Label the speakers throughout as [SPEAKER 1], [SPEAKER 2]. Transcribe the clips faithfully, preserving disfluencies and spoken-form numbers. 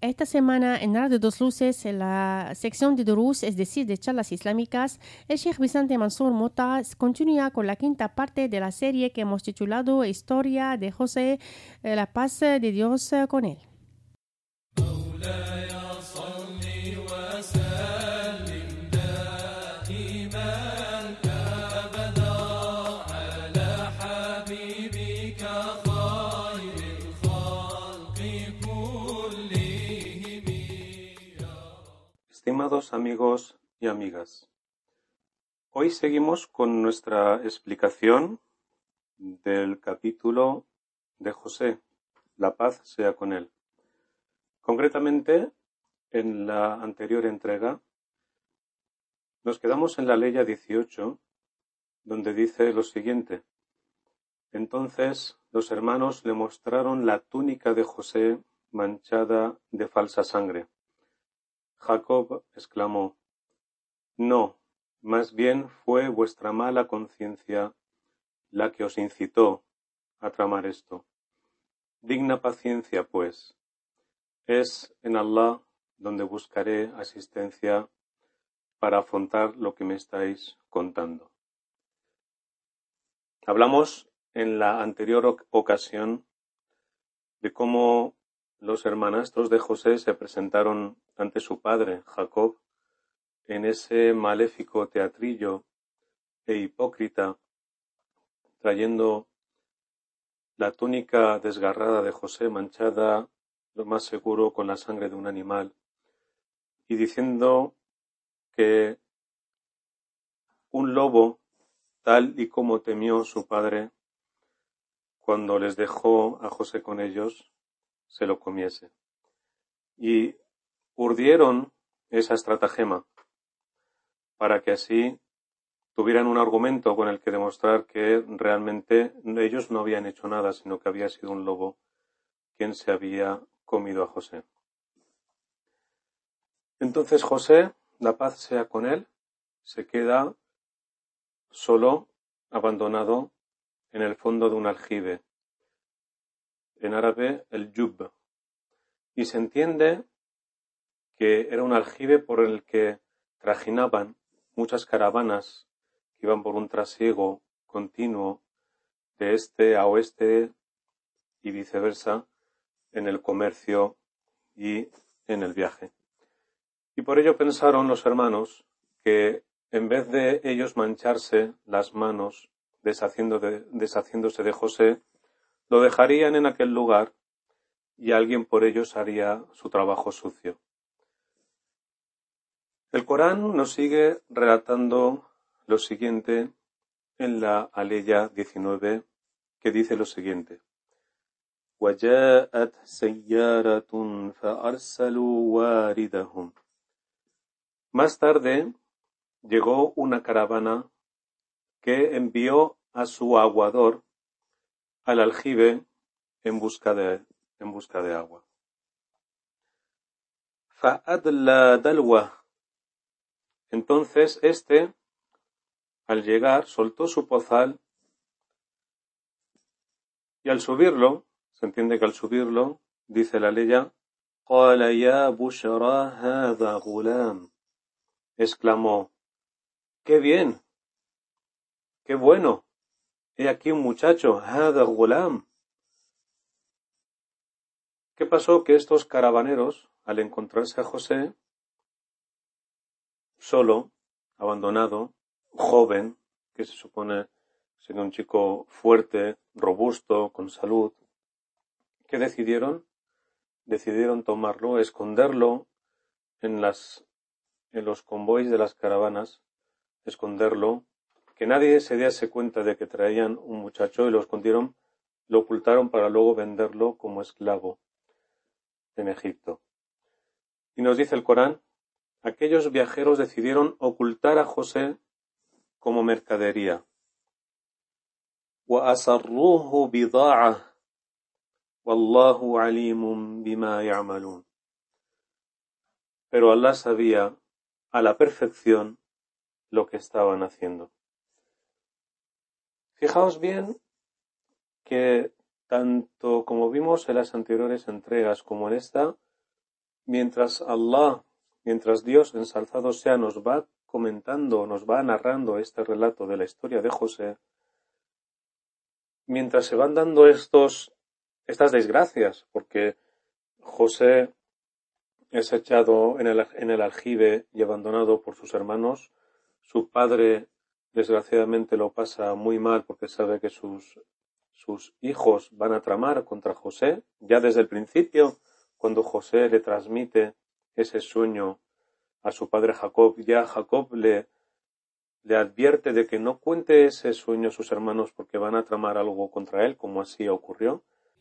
[SPEAKER 1] Esta semana en Radio Dos Luces, en la sección de Durús, es decir, de charlas islámicas, el Sheikh Vicente Mansur Mota continúa con la quinta parte de la serie que hemos titulado Historia de José, eh, la paz de Dios eh, con él.
[SPEAKER 2] Estimados amigos y amigas, hoy seguimos con nuestra explicación del capítulo de José, la paz sea con él. Concretamente, en la anterior entrega, nos quedamos en la Leya dieciocho, donde dice lo siguiente: entonces los hermanos le mostraron la túnica de José manchada de falsa sangre. Jacob exclamó: no, más bien fue vuestra mala conciencia la que os incitó a tramar esto. Digna paciencia, pues, es en Allah donde buscaré asistencia para afrontar lo que me estáis contando. Hablamos en la anterior ocasión de cómo los hermanastros de José se presentaron ante su padre, Jacob, en ese maléfico teatrillo e hipócrita, trayendo la túnica desgarrada de José manchada, lo más seguro, con la sangre de un animal, y diciendo que un lobo, tal y como temió su padre cuando les dejó a José con ellos, se lo comiese. Y urdieron esa estratagema para que así tuvieran un argumento con el que demostrar que realmente ellos no habían hecho nada, sino que había sido un lobo quien se había comido a José. Entonces José, la paz sea con él, se queda solo, abandonado, en el fondo de un aljibe, en árabe el yub, y se entiende que era un aljibe por el que trajinaban muchas caravanas que iban por un trasiego continuo de este a oeste y viceversa en el comercio y en el viaje. Y por ello pensaron los hermanos que en vez de ellos mancharse las manos deshaciendo de, deshaciéndose de José, lo dejarían en aquel lugar y alguien por ellos haría su trabajo sucio. El Corán nos sigue relatando lo siguiente en la Aleya diecinueve, que dice lo siguiente: وَجَاءَتْ سَيَّارَةٌ فَأَرْسَلُوا وَارِدَهُمْ. Más tarde llegó una caravana que envió a su aguador al aljibe en busca de, en busca de agua. فَأَدْلَى دَلْوَهُ. Entonces éste, al llegar, soltó su pozal y al subirlo, se entiende que al subirlo, dice la Leya, قَالَ يَا بُشْرَى هَذَا غُلَامٌ. Exclamó: ¡qué bien! ¡Qué bueno! He aquí un muchacho, هَذَا غُلَامٌ. ¿Qué pasó? Que estos caravaneros, al encontrarse a José, solo, abandonado, joven, que se supone siendo un chico fuerte, robusto, con salud, ¿qué decidieron? Decidieron tomarlo, esconderlo en las en los convoys de las caravanas, esconderlo, que nadie se diese cuenta de que traían un muchacho, y lo escondieron, lo ocultaron para luego venderlo como esclavo en Egipto. Y nos dice el Corán, aquellos viajeros decidieron ocultar a José como mercadería. وَأَسَرُّوهُ بِضَاعَةً وَاللَّهُ عَلِيمٌ بِمَا يَعْمَلُونَ. Pero Allah sabía a la perfección lo que estaban haciendo. Fijaos bien que tanto como vimos en las anteriores entregas como en esta, mientras Allah, mientras Dios ensalzado sea, nos va comentando, nos va narrando este relato de la historia de José, mientras se van dando estos, estas desgracias, porque José es echado en el, en el aljibe y abandonado por sus hermanos, su padre desgraciadamente lo pasa muy mal porque sabe que sus, sus hijos van a tramar contra José, ya desde el principio, cuando José le transmite ese sueño a su padre Jacob, ya Jacob le, le advierte de que no cuente ese sueño a sus hermanos porque van a tramar algo contra él, como así ocurrió.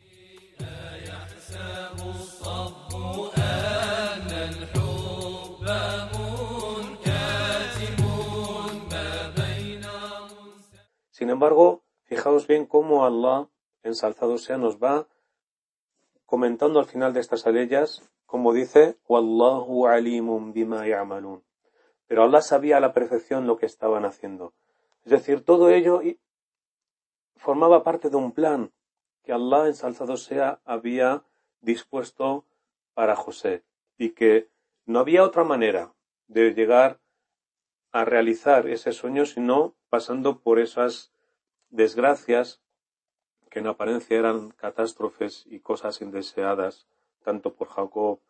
[SPEAKER 2] Sin embargo, fijaos bien cómo Allah, ensalzado sea, nos va comentando al final de estas aleyas, como dice, Wallahu alimun bima ya'malun. Pero Allah sabía a la perfección lo que estaban haciendo. Es decir, todo ello formaba parte de un plan que Allah, ensalzado sea, había dispuesto para José y que no había otra manera de llegar a realizar ese sueño sino pasando por esas desgracias que en apariencia eran catástrofes y cosas indeseadas, tanto por Jacob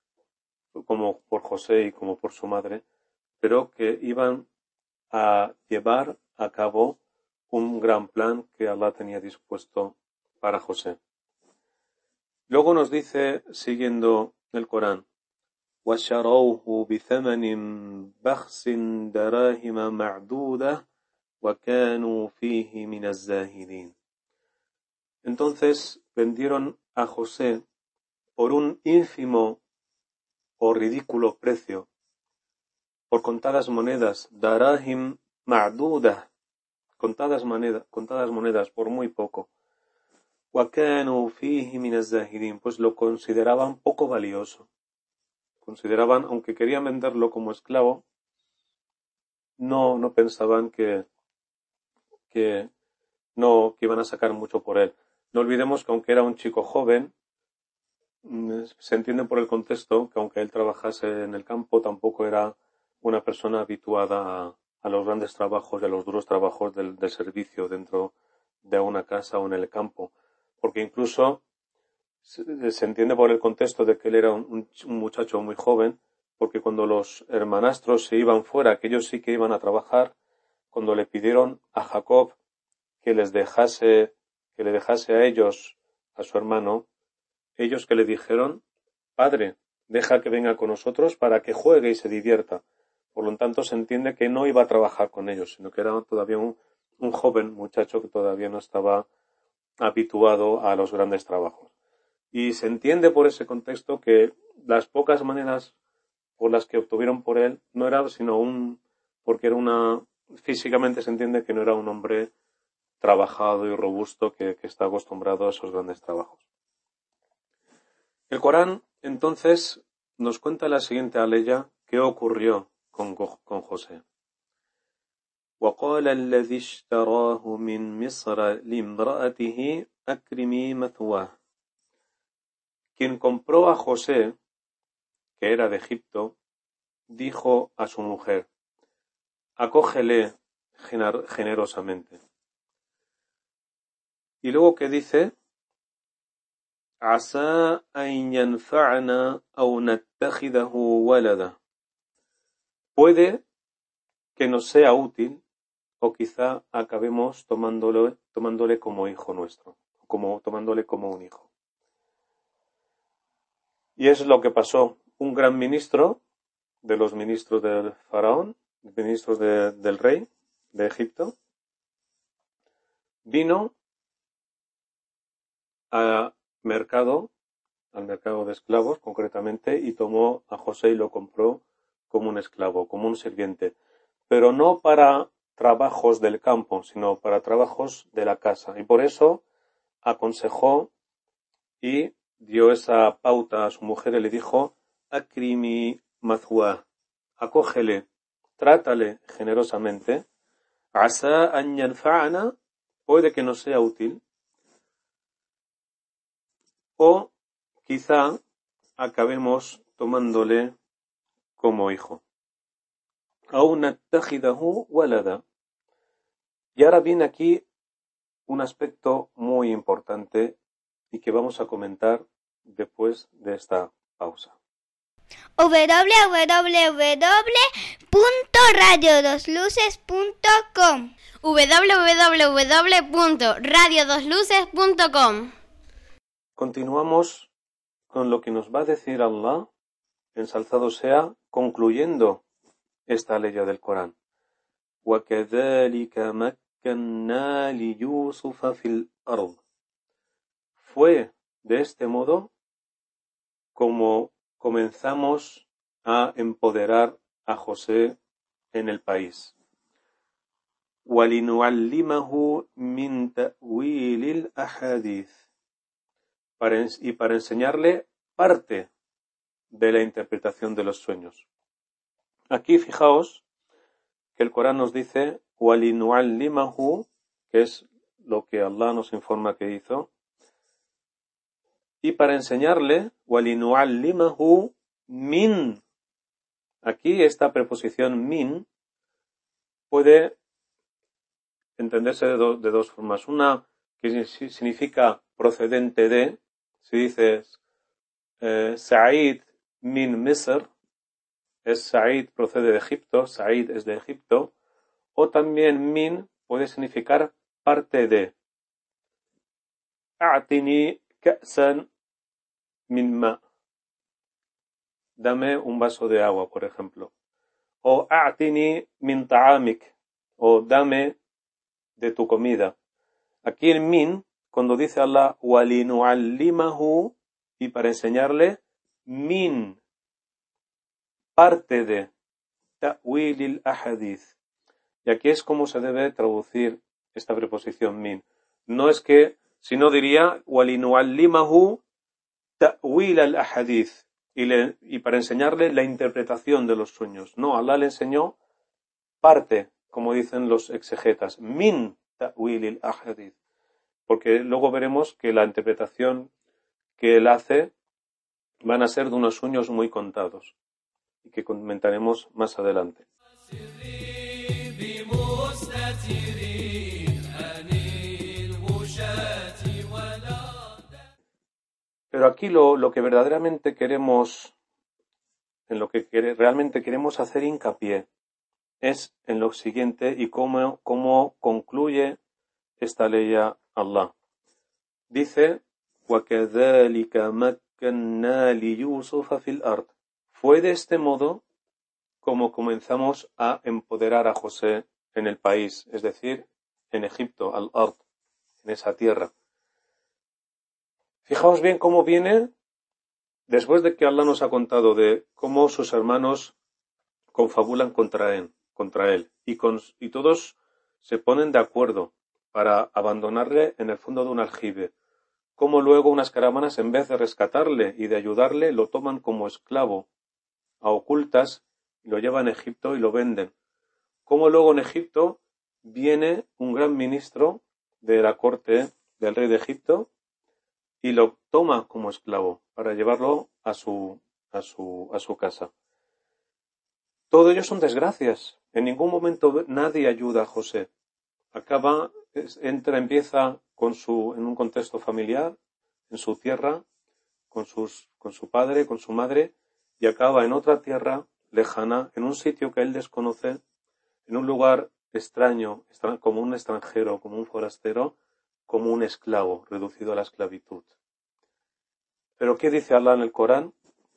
[SPEAKER 2] como por José y como por su madre, pero que iban a llevar a cabo un gran plan que Allah tenía dispuesto para José. Luego nos dice, siguiendo el Corán, وَشَرَوْهُ بِثَمَنٍ بَخْسٍ دَرَاهِمَ مَعْدُودَةٍ وَكَانُوا فِيهِ مِنَ الزَّاهِدِينَ. Entonces vendieron a José por un ínfimo o ridículo precio, por contadas monedas, darahim ma'duda, contadas monedas, contadas monedas por muy poco. وَكَانُوا فِيهِ مِنَ الزَّاهِدِينَ, pues lo consideraban poco valioso. Consideraban, aunque querían venderlo como esclavo, no, no pensaban que, que, no, que iban a sacar mucho por él. No olvidemos que aunque era un chico joven, se entiende por el contexto que aunque él trabajase en el campo, tampoco era una persona habituada a, a los grandes trabajos y a los duros trabajos del, del servicio dentro de una casa o en el campo. Porque incluso se, se entiende por el contexto de que él era un, un muchacho muy joven, porque cuando los hermanastros se iban fuera, que ellos sí que iban a trabajar, cuando le pidieron a Jacob que les dejase, que le dejase a ellos, a su hermano, ellos que le dijeron, padre, deja que venga con nosotros para que juegue y se divierta. Por lo tanto, se entiende que no iba a trabajar con ellos, sino que era todavía un, un joven muchacho que todavía no estaba habituado a los grandes trabajos. Y se entiende por ese contexto que las pocas maneras por las que obtuvieron por él no era sino un, porque era una, físicamente se entiende que no era un hombre trabajado y robusto que, que está acostumbrado a esos grandes trabajos. El Corán, entonces, nos cuenta la siguiente aleya qué ocurrió con, con José. وَقَالَ الَّذِي اشْتَرَاهُ مِنْ مِصْرَ لِامْرَأَتِهِ أَكْرِمِي مَثْوَاهُ. Quien compró a José, que era de Egipto, dijo a su mujer, acógele generosamente. Y luego que dice, عَسَىٰ أَن يَنْفَعْنَا أَوْ نَتَّخِذَهُ وَلَدًا. Puede que nos sea útil o quizá acabemos tomándole, tomándole como hijo nuestro, como tomándole como un hijo. Y es lo que pasó. Un gran ministro de los ministros del faraón, ministros de, del rey de Egipto, vino al mercado, al mercado de esclavos concretamente, y tomó a José y lo compró como un esclavo, como un sirviente, pero no para trabajos del campo, sino para trabajos de la casa. Y por eso aconsejó y dio esa pauta a su mujer y le dijo, akrimi mathwa, acógele, trátale generosamente, asa an yanfa'ana, puede que nos sea útil, o quizá acabemos tomándole como hijo. أو نتخذه ولدا. Y ahora viene aquí un aspecto muy importante y que vamos a comentar después de esta pausa.
[SPEAKER 3] w w w punto radio dos luces punto com
[SPEAKER 4] w w w punto radio dos luces punto com.
[SPEAKER 2] Continuamos con lo que nos va a decir Allah, ensalzado sea, concluyendo esta ley del Corán. وَكَذَلِكَ مَكَّنَّا لِيُوسُفَ فِي الْأَرْضِ. Fue de este modo como comenzamos a empoderar a José en el país. وَلِنُعَلِّمَهُ مِنْ تَأْوِيلِ الْأَحَادِيثِ. Y para enseñarle parte de la interpretación de los sueños. Aquí fijaos que el Corán nos dice وَلِنُعَلِّمَهُ, que es lo que Allah nos informa que hizo, y para enseñarle وَلِنُعَلِّمَهُ min. Aquí esta preposición min puede entenderse de, do, de dos formas. Una que significa procedente de, si dices eh, Sa'id min Misr, es Sa'id procede de Egipto, Sa'id es de Egipto, o también min puede significar parte de. A'tini ka'san min ma. Dame un vaso de agua, por ejemplo. O a'tini min ta'amik, o dame de tu comida. Aquí en min, cuando dice Allah walinu'allimahu, y para enseñarle, min, parte de ta'wilil ahadith. Y aquí es como se debe traducir esta preposición min. No es que, sino diría walinu'allimahu ta'wil al ahadith, y, le, y para enseñarle la interpretación de los sueños. No, Allah le enseñó parte, como dicen los exegetas, min ta'wilil ahadith. Porque luego veremos que la interpretación que él hace van a ser de unos sueños muy contados y que comentaremos más adelante. Pero aquí lo, lo que verdaderamente queremos, en lo que quere, realmente queremos hacer hincapié es en lo siguiente y cómo, cómo concluye esta ley Allah. Dice وَكَذَلِكَ مَكَّنَّا لِيُوسُفَ فِي الْأَرْضِ. Fue de este modo como comenzamos a empoderar a José en el país, es decir, en Egipto, al-Ard, en esa tierra. Fijaos bien cómo viene, después de que Allah nos ha contado de cómo sus hermanos confabulan contra él, contra él y, con, y todos se ponen de acuerdo para abandonarle en el fondo de un aljibe. Cómo luego unas caravanas, en vez de rescatarle y de ayudarle, lo toman como esclavo, a ocultas, y lo llevan a Egipto y lo venden. Cómo luego en Egipto viene un gran ministro de la corte del rey de Egipto y lo toma como esclavo para llevarlo a su, a su, a su casa. Todo ello son desgracias. En ningún momento nadie ayuda a José. Acaba, entra, empieza con su, en un contexto familiar, en su tierra, con sus, con su padre, con su madre, y acaba en otra tierra lejana, en un sitio que él desconoce, en un lugar extraño, como un extranjero, como un forastero, como un esclavo, reducido a la esclavitud. Pero ¿qué dice Allah en el Corán?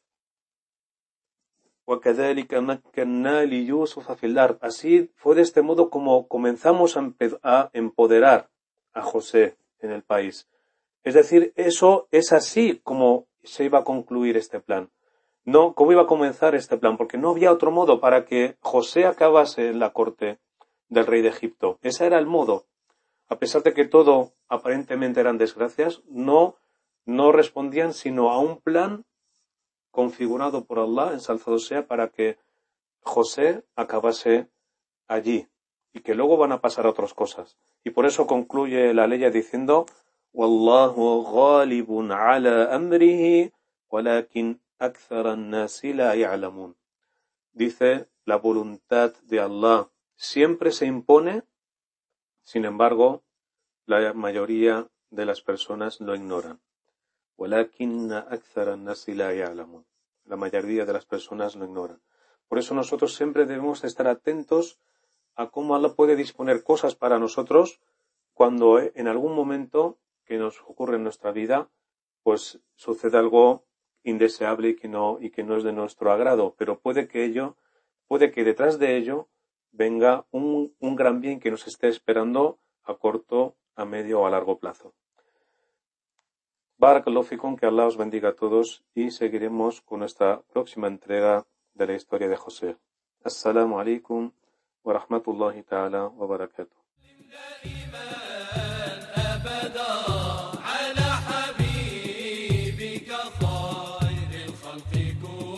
[SPEAKER 2] وَكَذَلِكَ مَكَّنَّا لِيُوسُفَ فِي الْأَرْضِ. Así fue de este modo como comenzamos a empoderar a José en el país. Es decir, eso es así como se iba a concluir este plan. No, ¿cómo iba a comenzar este plan? Porque no había otro modo para que José acabase en la corte del rey de Egipto. Ese era el modo. A pesar de que todo aparentemente eran desgracias, no, no respondían sino a un plan configurado por Allah, ensalzado sea, para que José acabase allí y que luego van a pasar otras cosas. Y por eso concluye la ley diciendo Wallahu ghalibun ala amrihi walakin أكثر الناس لا يعلمون. Dice, la voluntad de Allah siempre se impone, sin embargo, la mayoría de las personas lo ignoran. ولكن أكثر الناس لا يعلمون. La mayoría de las personas lo ignoran. Por eso nosotros siempre debemos estar atentos a cómo Allah puede disponer cosas para nosotros cuando en algún momento que nos ocurre en nuestra vida, pues sucede algo indeseable y que no, y que no es de nuestro agrado, pero puede que ello, puede que detrás de ello venga un, un gran bien que nos esté esperando a corto, a medio o a largo plazo. Barakallahu fikum, que Allah os bendiga a todos y seguiremos con nuestra próxima entrega de la historia de José. Assalamu alaikum wa rahmatullahi ta'ala wa barakatuh. على حبيبك خير الخلق كلهم